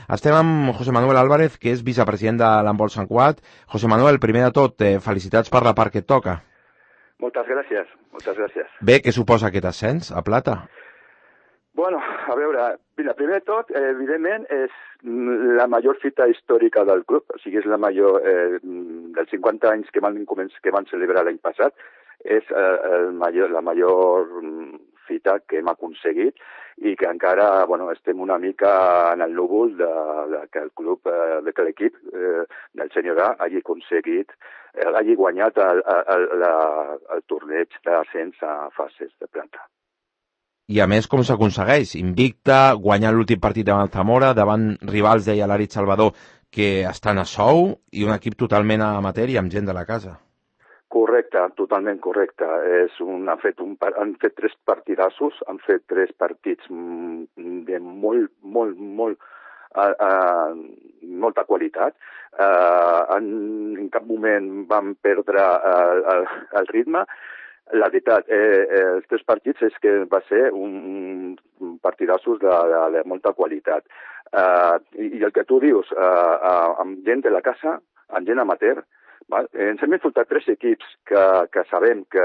Estem amb José Manuel Álvarez, que és vicepresident de l'handbol Sant Cugat. José Manuel, primer de tot, felicitats per la part que et toca. Moltes gràcies, moltes gràcies. Bé, què suposa aquest ascens a plata? Bueno, a veure, mira, primer de tot, evidentment, és la major fita històrica del club, o sigui, és la major, dels 50 anys que van celebrar l'any passat, és la major fita que hem aconseguit i que encara, bueno, estem una mica en el núvol de que el club, de que l'equip del senyor A hagi aconseguit, hagi guanyat el torneig d'ascens a fases de plata. I a més, com s'aconsegueix? Invicta, guanyant l'últim partit davant el Zamora, davant rivals, deia l'Arit Salvador, que estan a sou, i un equip totalment amateur i amb gent de la casa. Correcte, totalment correcte. Han fet 3 partidassos, han fet 3 partits de molta qualitat. En cap moment van perdre el ritme. La veritat, els 3 partits és que va ser un partidassos de molta qualitat. I el que tu dius, amb gent de la casa, amb gent amateur, ens hem enfrontat 3 equips que sabem que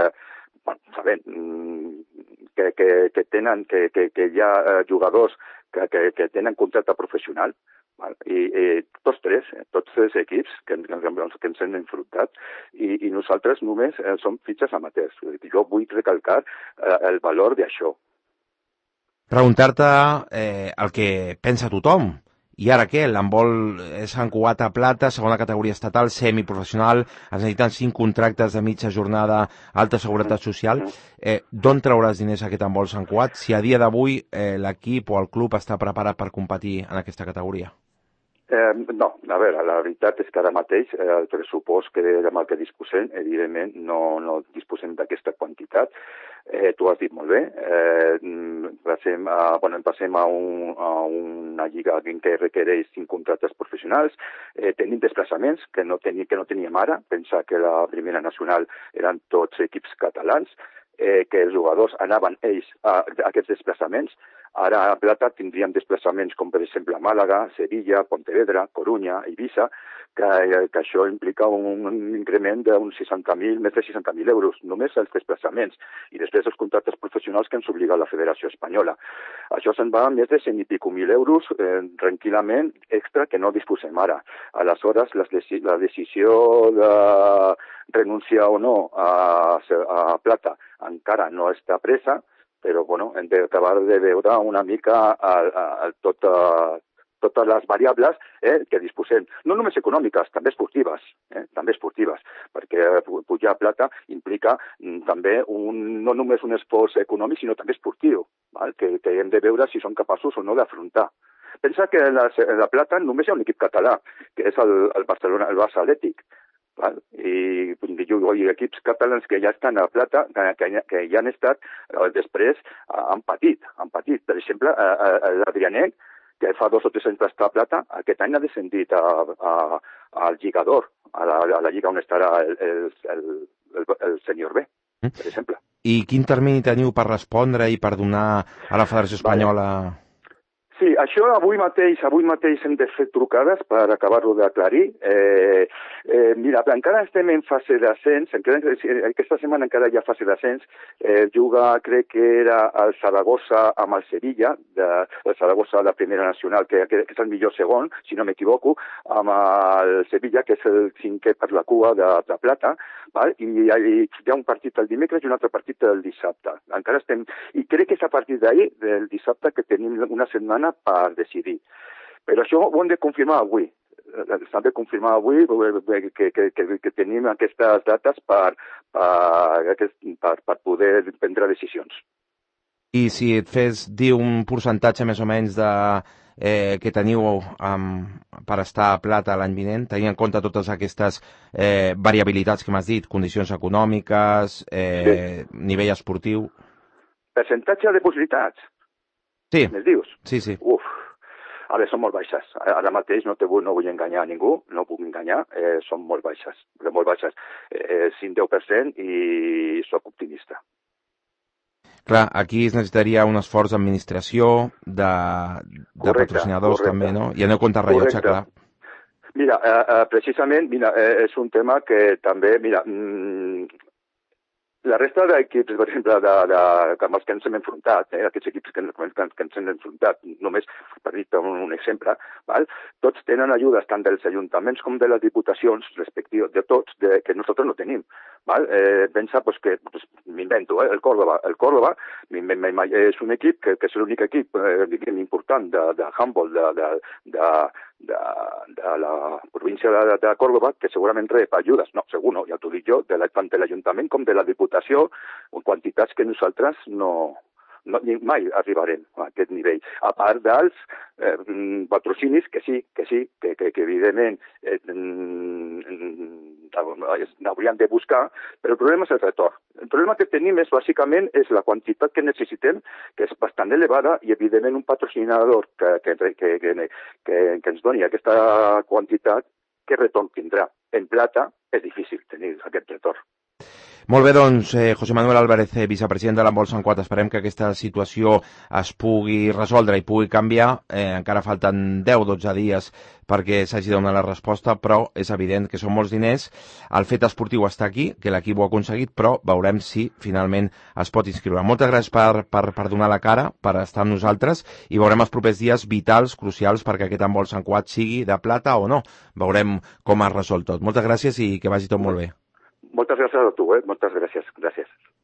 hi ha jugadors que tenen contracte professional, i tots 3 equips que ens hem enfrontat, i nosaltres només som fitxes amateurs. Jo vull recalcar el valor d'això. Preguntar-te el que pensa tothom. I ara què? L'handbol Sant Cugat a plata, segona categoria estatal, semiprofessional, es necessiten 5 contractes de mitja jornada, alta seguretat social. D'on trauràs diners aquest handbol Sant Cugat si a dia d'avui l'equip o el club està preparat per competir en aquesta categoria? No, a veure, la veritat és que ara mateix el pressupost amb el que disposem, evidentment, no disposem d'aquesta quantitat. Tu has dit molt bé, passem a una lliga que requereix 5 contractes professionals, tenim desplaçaments que no teníem ara, pensa que la primera nacional eren tots equips catalans, que els jugadors anaven ells a aquests desplaçaments. Ara a plata tindríem desplaçaments com per exemple Màlaga, Sevilla, Pontevedra, Corunya, Eivissa, que això implica un increment d'uns 60.000, més de 60.000 euros, només els desplaçaments, i després els contractes professionals que ens obliga la Federació Espanyola. Això se'n va a més de 100 i pico mil euros tranquil·lament extra que no disposem ara. Aleshores, la decisió de renunciar o no a plata encara no està presa, però bueno, hem d'acabar de veure una mica totes les variables que disposem, no només econòmiques, també esportives, perquè pujar a plata implica també no només un esforç econòmic, sinó també esportiu, que hem de veure si som capaços o no d'afrontar. Pensa que en la plata només hi ha un equip català, que és el Barcelona, el Barça Atlètic, i equips catalans que ja estan a plata, que ja han estat, després han patit. Per exemple, l'Adrianet, que fa 2 o 3 anys va estar a plata, aquest any ha descendit al Lligador, a la lliga on estarà el senyor B, per exemple. I quin termini teniu per respondre i per donar a la Federació Espanyola? Sí, això avui mateix hem de fer trucades per acabar-ho d'aclarir. Mira, encara estem en fase d'ascens, aquesta setmana encara hi ha fase d'ascens, juga, crec que era el Saragossa amb el Sevilla, el Saragossa de la primera nacional, que és el millor segon, si no m'equivoco, amb el Sevilla, que és el 5è per la cua de plata, i hi ha un partit el dimecres i un altre partit el dissabte. Encara estem, i crec que és a partir d'ahir, del dissabte, que tenim una setmana per decidir. Però això ho hem de confirmar avui. S'ha de confirmar avui que tenim aquestes dates per poder prendre decisions. I si et fes dir un percentatge més o menys que teniu per estar a plata l'any vinent, tenint en compte totes aquestes variabilitats que m'has dit, condicions econòmiques, nivell esportiu... Percentatge de possibilitats? Sí. Me'ls dius? Sí. A veure, són molt baixes. Ara mateix no vull enganyar a ningú, no puc enganyar, són molt baixes. 5-10% i soc optimista. Clar, aquí es necessitaria un esforç d'administració, de patrocinadors també, no? I aneu contra rellotge, clar. Mira, precisament, és un tema que també, la resta d'equips, per exemple, amb els que ens hem enfrontat, aquests equips que ens hem enfrontat, només per dir un exemple, tots tenen ajudes tant dels ajuntaments com de les diputacions respectives, de tots, que nosaltres no tenim. Pensa que, m'invento, el Córdoba. El Córdoba és un equip que és l'únic equip important de handball de la província de Córdoba, que segurament rep ajudes, no, segur no, ja t'ho dic jo, tant de l'Ajuntament com de la Diputació, en quantitats que nosaltres mai arribarem a aquest nivell. A part dels patrocinis, que evidentment n'hauríem de buscar, però el problema és el retorn. El problema que tenim bàsicament és la quantitat que necessitem, que és bastant elevada, i evidentment un patrocinador que ens doni aquesta quantitat, què retorn tindrà? En plata és difícil tenir aquest retorn. Molt bé, doncs, José Manuel Álvarez, vicepresident de l'Handbol Sant Cugat, esperem que aquesta situació es pugui resoldre i pugui canviar. Encara falten 10-12 dies perquè s'hagi de donar la resposta, però és evident que són molts diners. El fet esportiu està aquí, que l'equip ho ha aconseguit, però veurem si finalment es pot inscriure. Moltes gràcies per donar la cara, per estar amb nosaltres, i veurem els propers dies vitals, crucials, perquè aquest Handbol Sant Cugat sigui de plata o no. Veurem com es resol tot. Moltes gràcies i que vagi tot molt bé. Moltes gràcies a tu, moltes gràcies.